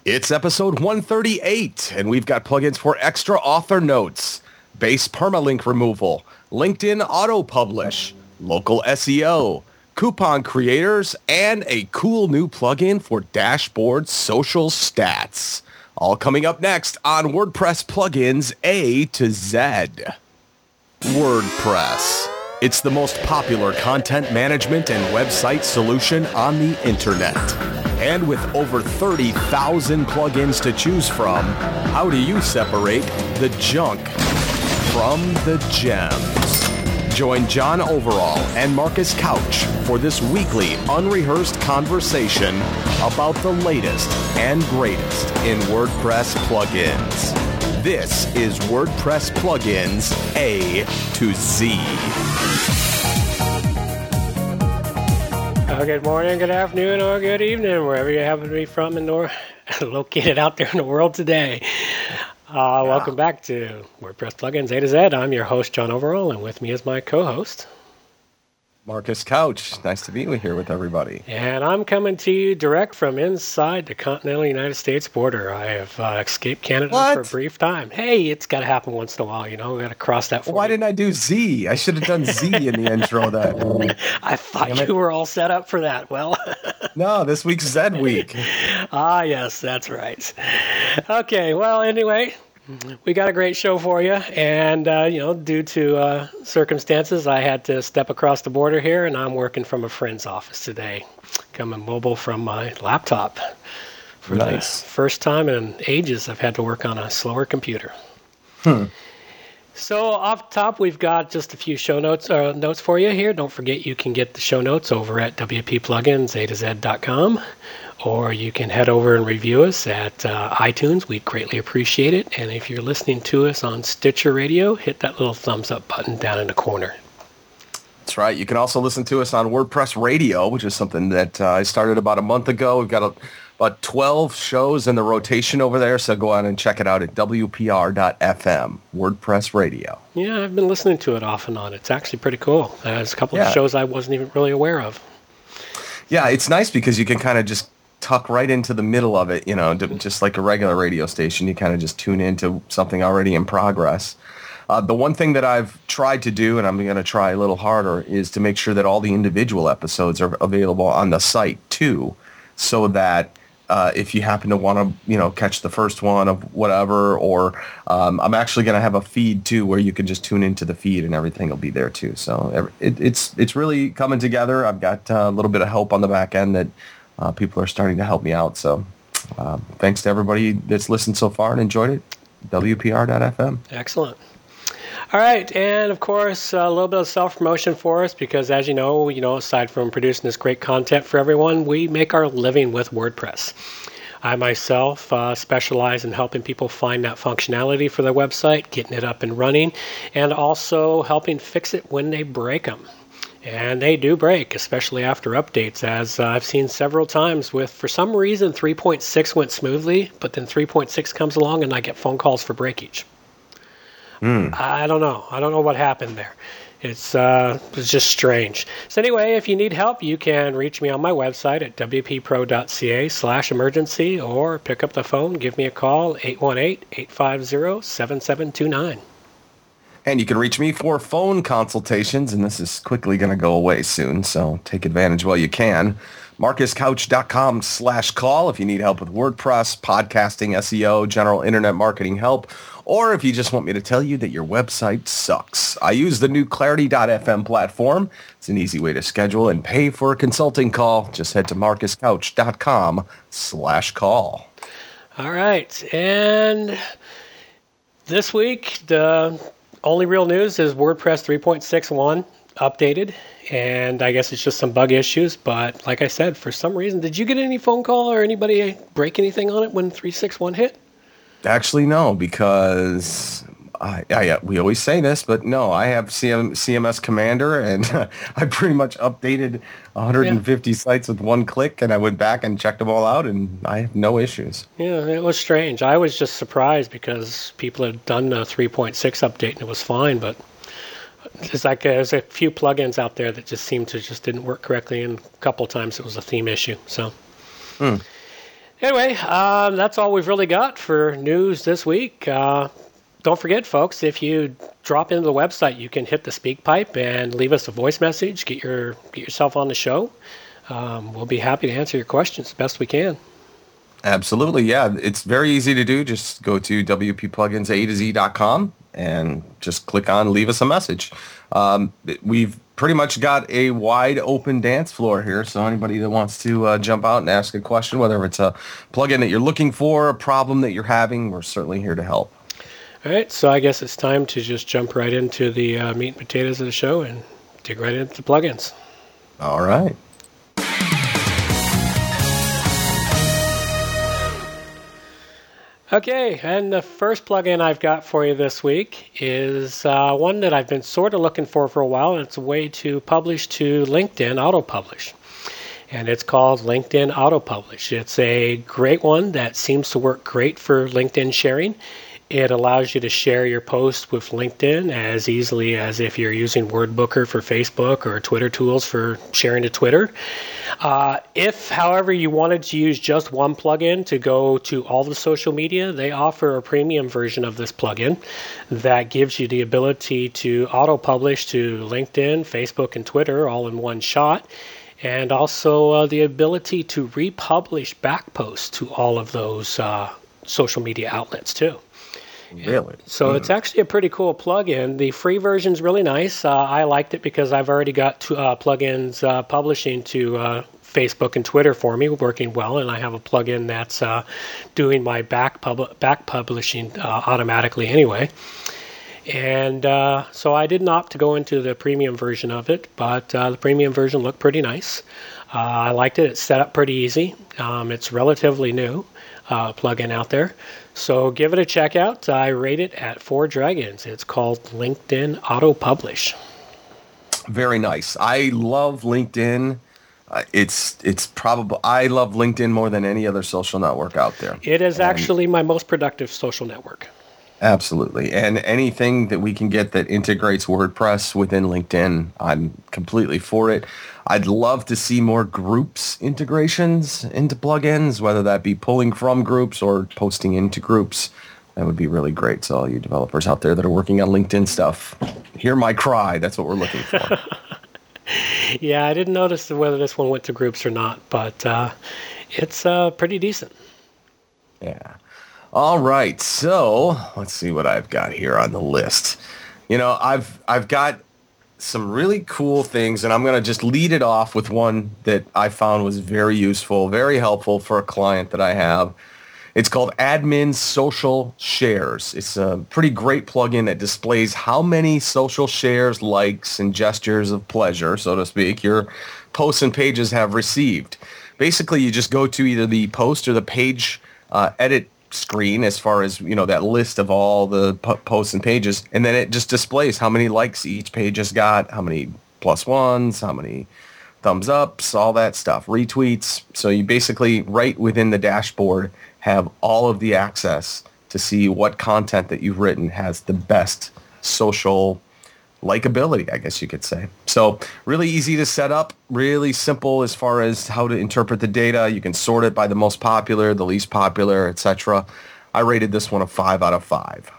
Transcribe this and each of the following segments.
It's episode 138, and we've got plugins for extra author notes, base permalink removal, LinkedIn auto-publish, local SEO, coupon creators, and a cool new plugin for dashboard social stats. All coming up next on WordPress Plugins A to Z. WordPress. It's the most popular content management and website solution on the internet. And with over 30,000 plugins to choose from, how do you separate the junk from the gems? Join John Overall and Marcus Couch for this weekly unrehearsed conversation about the latest and greatest in WordPress plugins. This is WordPress Plugins A to Z. Good morning, good afternoon, or good evening, wherever you happen to be from and located out there in the world today. Welcome back to WordPress Plugins A to Z. I'm your host, John Overall, and with me is my co-host, Marcus Couch. Nice to be here with everybody. And I'm coming to you direct from inside the continental United States border. I have escaped Canada for a brief time. Hey, it's got to happen once in a while, you know. We got to cross that. Why didn't I do Z? I should have done Z in the intro. I thought you were all set up for that. Well, no, this week's Z week. Yes, that's right. Okay, well, anyway, we got a great show for you, and due to circumstances, I had to step across the border here, and I'm working from a friend's office today, coming mobile from my laptop. For the first time in ages, I've had to work on a slower computer. So off top, we've got just a few show notes for you here. Don't forget you can get the show notes over at wppluginsa2z.com. Or you can head over and review us at iTunes. We'd greatly appreciate it. And if you're listening to us on Stitcher Radio, hit that little thumbs up button down in the corner. That's right. You can also listen to us on WordPress Radio, which is something that I started about a month ago. We've got about 12 shows in the rotation over there, so go out and check it out at wpr.fm, WordPress Radio. Yeah, I've been listening to it off and on. It's actually pretty cool. There's a couple of shows I wasn't even really aware of. Yeah, it's nice because you can kind of just tuck right into the middle of it, you know, just like a regular radio station. You kind of just tune into something already in progress. The one thing that I've tried to do, and I'm going to try a little harder, is to make sure that all the individual episodes are available on the site too, so that if you happen to want to, catch the first one of whatever, or I'm actually going to have a feed too where you can just tune into the feed and everything will be there too. So it's really coming together. I've got a little bit of help on the back end that people are starting to help me out. So thanks to everybody that's listened so far and enjoyed it. WPR.FM. Excellent. All right, and of course, a little bit of self-promotion for us because, as you know, aside from producing this great content for everyone, we make our living with WordPress. I myself specialize in helping people find that functionality for their website, getting it up and running, and also helping fix it when they break them. And they do break, especially after updates, as I've seen several times with, for some reason, 3.6 went smoothly, but then 3.6 comes along and I get phone calls for breakage. I don't know. I don't know what happened there. It's just strange. So anyway, if you need help, you can reach me on my website at wppro.ca/emergency or pick up the phone, give me a call, 818-850-7729. And you can reach me for phone consultations, and this is quickly going to go away soon, so take advantage while you can. MarcusCouch.com/call if you need help with WordPress, podcasting, SEO, general internet marketing help, or if you just want me to tell you that your website sucks. I use the new Clarity.fm platform. It's an easy way to schedule and pay for a consulting call. Just head to MarcusCouch.com/call. All right, and this week, the only real news is WordPress 3.61 updated, and I guess it's just some bug issues, but like I said, for some reason, did you get any phone call or anybody break anything on it when 3.61 hit? Actually, no, because we always say this, but no, I have CMS Commander, and I pretty much updated 150 sites with one click, and I went back and checked them all out, and I have no issues. Yeah, it was strange. I was just surprised because people had done a 3.6 update, and it was fine, but it's like there's a few plugins out there that just seemed to just didn't work correctly, and a couple of times it was a theme issue. So Anyway, that's all we've really got for news this week. Don't forget, folks, if you drop into the website, you can hit the speak pipe and leave us a voice message. Get yourself on the show. We'll be happy to answer your questions the best we can. Absolutely, yeah. It's very easy to do. Just go to wppluginsa2z.com and just click on leave us a message. We've pretty much got a wide open dance floor here, so anybody that wants to jump out and ask a question, whether it's a plugin that you're looking for, a problem that you're having, we're certainly here to help. All right, so I guess it's time to just jump right into the meat and potatoes of the show and dig right into the plugins. All right. Okay, and the first plugin I've got for you this week is one that I've been sort of looking for a while, and it's a way to publish to LinkedIn auto-publish. And it's called LinkedIn Auto-Publish. It's a great one that seems to work great for LinkedIn sharing. It allows you to share your posts with LinkedIn as easily as if you're using WordBooker for Facebook or Twitter tools for sharing to Twitter. If, however, you wanted to use just one plugin to go to all the social media, they offer a premium version of this plugin that gives you the ability to auto-publish to LinkedIn, Facebook, and Twitter all in one shot, and also the ability to republish back posts to all of those social media outlets too. Really? So it's actually a pretty cool plugin. The free version is really nice. I liked it because I've already got two plugins publishing to Facebook and Twitter for me, working well, and I have a plugin that's doing my back publishing automatically anyway. And so I didn't opt to go into the premium version of it, but the premium version looked pretty nice. I liked it. It's set up pretty easy. It's relatively new plugin out there. So give it a check out. I rate it at 4 dragons. It's called LinkedIn Auto Publish. Very nice. I love LinkedIn. It's probably I love LinkedIn more than any other social network out there. It is actually my most productive social network. Absolutely. And anything that we can get that integrates WordPress within LinkedIn, I'm completely for it. I'd love to see more groups integrations into plugins, whether that be pulling from groups or posting into groups. That would be really great. So all you developers out there that are working on LinkedIn stuff, hear my cry. That's what we're looking for. Yeah, I didn't notice whether this one went to groups or not, but it's pretty decent. Yeah. All right, so let's see what I've got here on the list. You know, I've got some really cool things, and I'm going to just lead it off with one that I found was very useful, very helpful for a client that I have. It's called Admin Social Shares. It's a pretty great plugin that displays how many social shares, likes, and gestures of pleasure, so to speak, your posts and pages have received. Basically, you just go to either the post or the page edit screen as far as, you know, that list of all the posts and pages, and then it just displays how many likes each page has got, how many plus ones, how many thumbs ups, all that stuff, retweets. So you basically, right within the dashboard, have all of the access to see what content that you've written has the best social likability, I guess you could say. So really easy to set up, really simple as far as how to interpret the data. You can sort it by the most popular, the least popular, etc. I rated this one a 5 out of 5.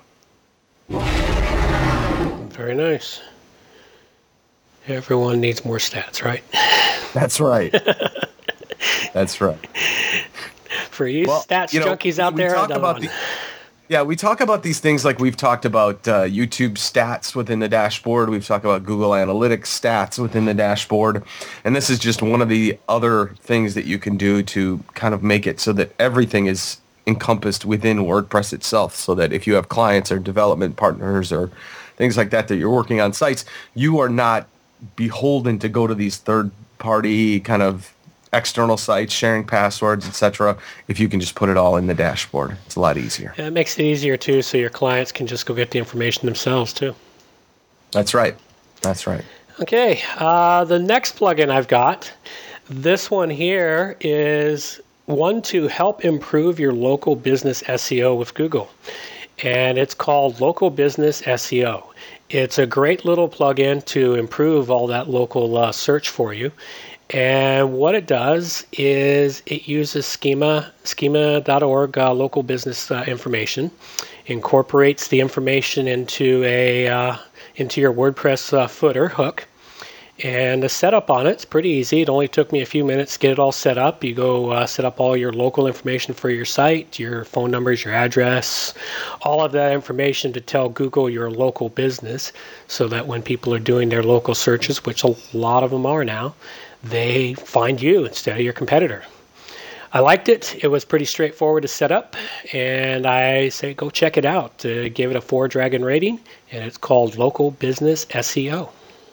Very nice. Everyone needs more stats, right? That's right. That's right. For you stats junkies out there, we talk about these things like we've talked about YouTube stats within the dashboard. We've talked about Google Analytics stats within the dashboard. And this is just one of the other things that you can do to kind of make it so that everything is encompassed within WordPress itself, so that if you have clients or development partners or things like that you're working on sites, you are not beholden to go to these third-party kind of external sites, sharing passwords, etc. If you can just put it all in the dashboard, it's a lot easier. Yeah, it makes it easier too, so your clients can just go get the information themselves too. That's right. That's right. Okay, the next plugin I've got, this one here is one to help improve your local business SEO with Google, and it's called Local Business SEO. It's a great little plugin to improve all that local search for you. And what it does is it uses schema.org local business information, incorporates the information into your WordPress footer hook. And the setup on it's pretty easy. It only took me a few minutes to get it all set up. You go set up all your local information for your site, your phone numbers, your address, all of that information to tell Google your local business, so that when people are doing their local searches, which a lot of them are now, they find you instead of your competitor. I liked it. It was pretty straightforward to set up, and I say go check it out. Give it a 4-dragon rating, and it's called Local Business SEO.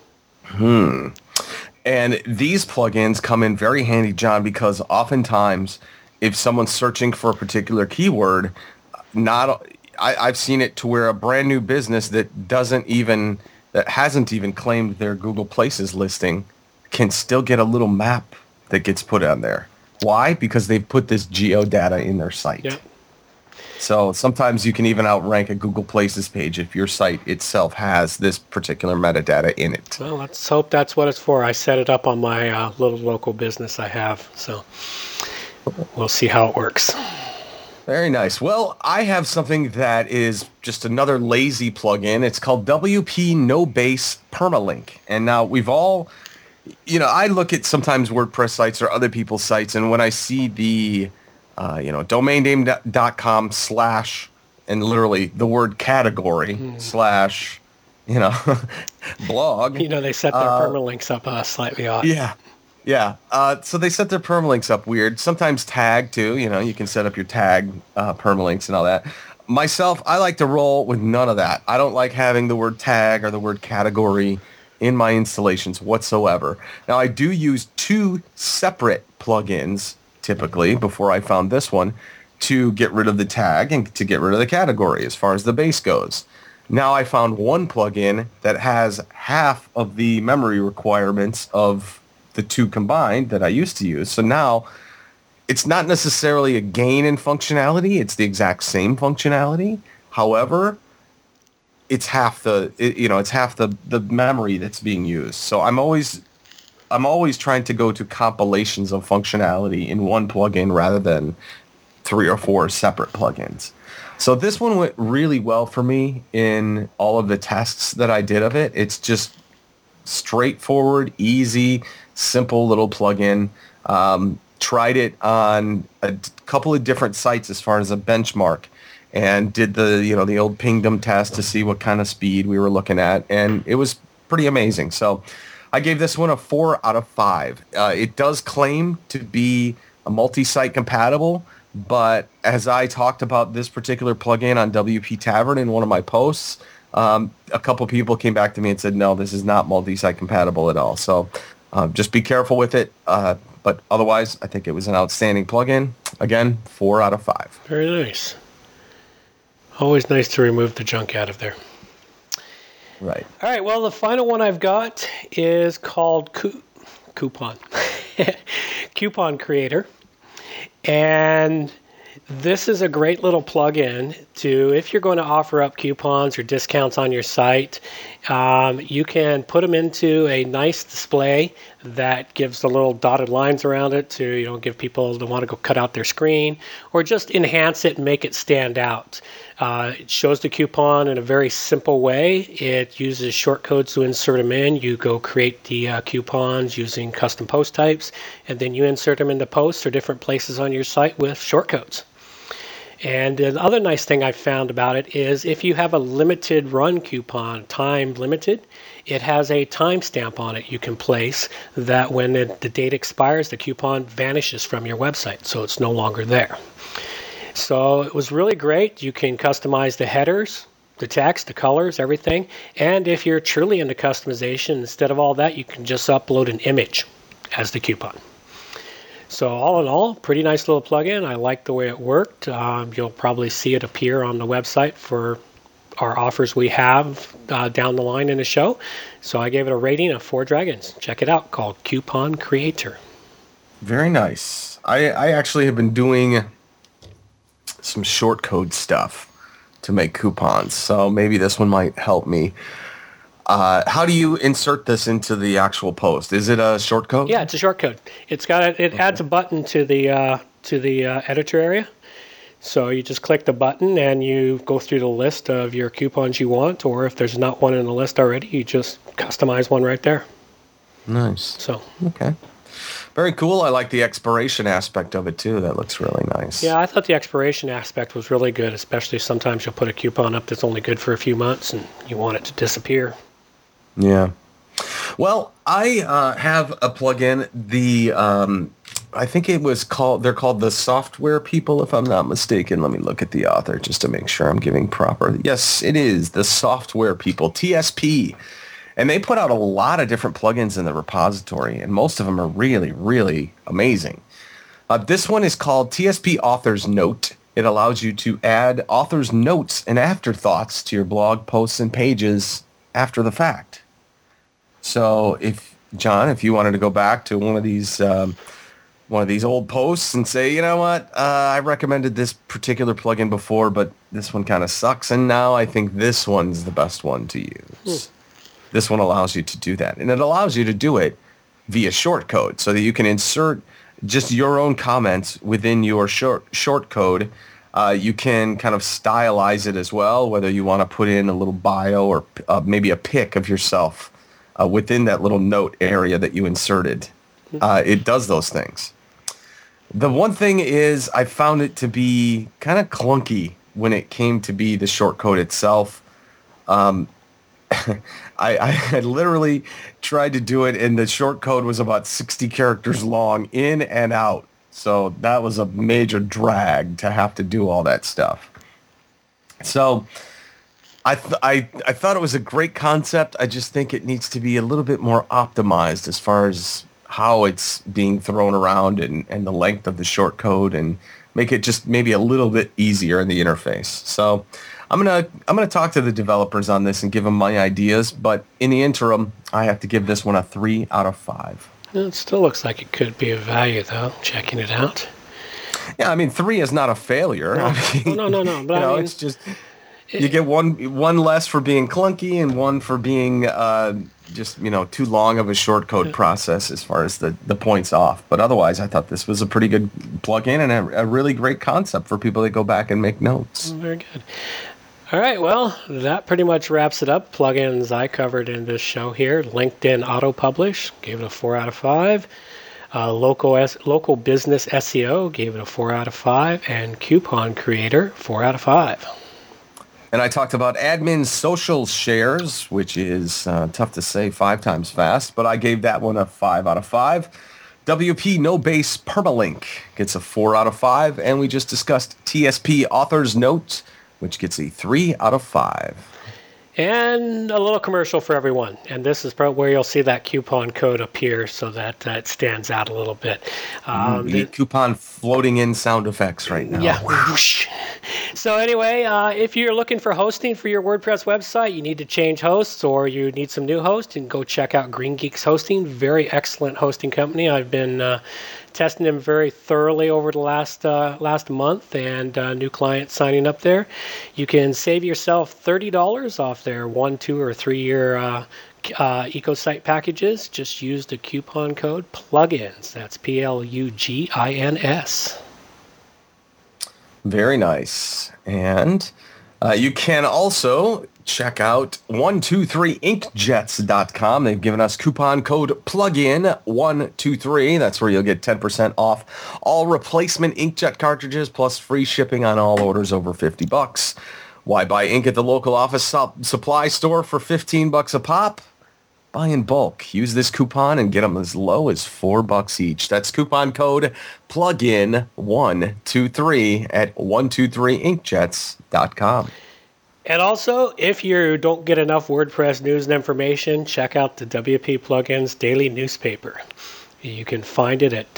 And these plugins come in very handy, John, because oftentimes if someone's searching for a particular keyword, I've seen it to where a brand new business that hasn't even claimed their Google Places listing can still get a little map that gets put on there. Why? Because they've put this geodata in their site. Yep. So sometimes you can even outrank a Google Places page if your site itself has this particular metadata in it. Well, let's hope that's what it's for. I set it up on my little local business I have, so we'll see how it works. Very nice. Well, I have something that is just another lazy plugin. It's called WP No Base Permalink. And now we've all, I look at sometimes WordPress sites or other people's sites, and when I see the domain.com / and literally the word category / blog. They set their permalinks up slightly odd. Yeah. So they set their permalinks up weird. Sometimes tag too. You can set up your tag permalinks and all that. Myself, I like to roll with none of that. I don't like having the word tag or the word category in my installations whatsoever. Now, I do use 2 separate plugins typically before I found this one to get rid of the tag and to get rid of the category as far as the base goes. Now I found one plugin that has half of the memory requirements of the 2 combined that I used to use. So now it's not necessarily a gain in functionality. It's the exact same functionality. However, it's half the memory that's being used. So I'm always trying to go to compilations of functionality in one plugin rather than 3 or 4 separate plugins. So this one went really well for me in all of the tests that I did of it. It's just straightforward, easy, simple little plugin. Tried it on a couple of different sites as far as a benchmark, and did the old pingdom test to see what kind of speed we were looking at, and it was pretty amazing. So I gave this one a 4 out of 5. It does claim to be a multi-site compatible, but as I talked about this particular plugin on WP Tavern in one of my posts, a couple people came back to me and said, no, this is not multi-site compatible at all. So just be careful with it. But otherwise, I think it was an outstanding plugin. Again, 4 out of 5. Very nice. Always nice to remove the junk out of there. Right. All right. Well, the final one I've got is called Coupon. Coupon Creator. And this is a great little plugin if you're going to offer up coupons or discounts on your site, you can put them into a nice display that gives the little dotted lines around it to give people that want to go cut out their screen, or just enhance it and make it stand out. It shows the coupon in a very simple way. It uses shortcodes to insert them in. You go create the coupons using custom post types, and then you insert them into posts or different places on your site with shortcodes. And the other nice thing I found about it is if you have a limited run coupon, time limited, it has a timestamp on it you can place that when the date expires, the coupon vanishes from your website, so it's no longer there. So it was really great. You can customize the headers, the text, the colors, everything. And if you're truly into customization, instead of all that, you can just upload an image as the coupon. So all in all, pretty nice little plugin. I like the way it worked. You'll probably see it appear on the website for our offers we have down the line in the show. So I gave it a rating of 4 dragons. Check it out, called Coupon Creator. Very nice. I actually have been doing some shortcode stuff to make coupons, so maybe this one might help me. How do you insert this into the actual post? Is it a short code? Yeah, it's a short code. It adds a button to the editor area. So you just click the button and you go through the list of your coupons you want, or if there's not one in the list already, you just customize one right there. Nice. So okay. Very cool. I like the expiration aspect of it too. That looks really nice. Yeah, I thought the expiration aspect was really good, especially sometimes you'll put a coupon up that's only good for a few months and you want it to disappear. Yeah. Well, I have a plugin. I think they're called the Software People, if I'm not mistaken. Let me look at the author just to make sure I'm giving proper. Yes, it is the Software People, TSP. And they put out a lot of different plugins in the repository, and most of them are really, really amazing. This one is called TSP Author's Note. It allows you to add author's notes and afterthoughts to your blog posts and pages after the fact. So if you wanted to go back to one of these old posts and say, you know what, I recommended this particular plugin before, but this one kind of sucks, and now I think this one's the best one to use. This one allows you to do that, and it allows you to do it via shortcode so that you can insert just your own comments within your shortcode. You can kind of stylize it as well, whether you want to put in a little bio or maybe a pic of yourself within that little note area that you inserted. It does those things. The one thing is I found it to be kind of clunky when it came to be the shortcode itself. I literally tried to do it, and the shortcode was about 60 characters long in and out. So that was a major drag to have to do all that stuff. So I thought it was a great concept. I just think it needs to be a little bit more optimized as far as how it's being thrown around and the length of the shortcode, and make it just maybe a little bit easier in the interface. So I'm gonna talk to the developers on this and give them my ideas. But in the interim, I have to give this one a 3 out of 5. It still looks like it could be of value, though, checking it out. Yeah, I mean, 3 is not a failure. No, I mean, no. But it's just you get one less for being clunky and one for being just too long of a shortcode process as far as the points off. But otherwise, I thought this was a pretty good plugin and a really great concept for people that go back and make notes. Very good. All right, well, that pretty much wraps it up. Plugins I covered in this show here. LinkedIn Auto-Publish, gave it a 4 out of 5. Local Business SEO, gave it a 4 out of 5. And Coupon Creator, 4 out of 5. And I talked about Admin Social Shares, which is tough to say 5 times fast, but I gave that one a 5 out of 5. WP No Base Permalink gets a 4 out of 5. And we just discussed TSP Author's Note, which gets a 3 out of 5. And a little commercial for everyone. And this is probably where you'll see that coupon code appear so that it stands out a little bit. The coupon floating in sound effects right now. Yeah. Whoosh. So anyway, if you're looking for hosting for your WordPress website, you need to change hosts or you need some new hosts, and go check out Green Geeks Hosting. Very excellent hosting company. I've been testing them very thoroughly over the last month, and new clients signing up there. You can save yourself $30 off their 1, 2, or 3 year EcoSite packages. Just use the coupon code plugins. That's PLUGINS. Very nice. And you can also check out 123inkjets.com. They've given us coupon code plugin123. That's where you'll get 10% off all replacement inkjet cartridges plus free shipping on all orders over $50. Why buy ink at the local office supply store for $15 a pop? Buy in bulk. Use this coupon and get them as low as $4 each. That's coupon code plugin123 at 123inkjets.com. And also, if you don't get enough WordPress news and information, check out the WP Plugins Daily Newspaper. You can find it at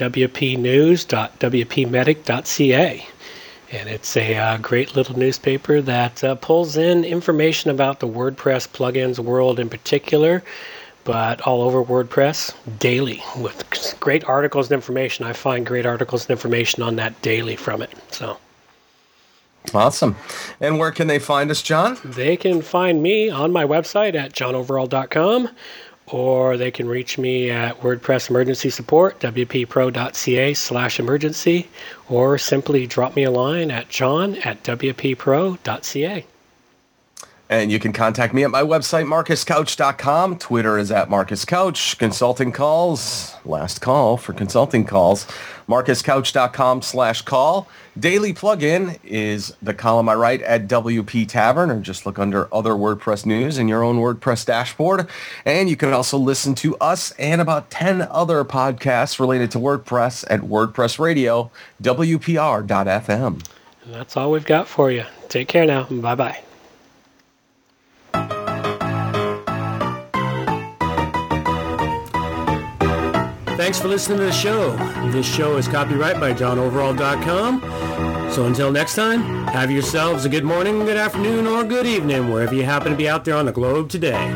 wpnews.wpmedic.ca. And it's a great little newspaper that pulls in information about the WordPress plugins world in particular, but all over WordPress daily with great articles and information. I find great articles and information on that daily from it. So Awesome. And where can they find us, John? They can find me on my website at johnoverall.com, or they can reach me at WordPress Emergency Support, wppro.ca/emergency, or simply drop me a line at john@wppro.ca. And you can contact me at my website, marcuscouch.com. Twitter is at marcuscouch. Consulting calls, last call for consulting calls, marcuscouch.com/call. Daily plugin is the column I write at WP Tavern, or just look under other WordPress news in your own WordPress dashboard. And you can also listen to us and about 10 other podcasts related to WordPress at WordPress Radio, WPR.FM. And that's all we've got for you. Take care now. Bye-bye. Thanks for listening to the show. This show is copyright by johnoverall.com. So until next time, have yourselves a good morning, good afternoon, or good evening, wherever you happen to be out there on the globe today.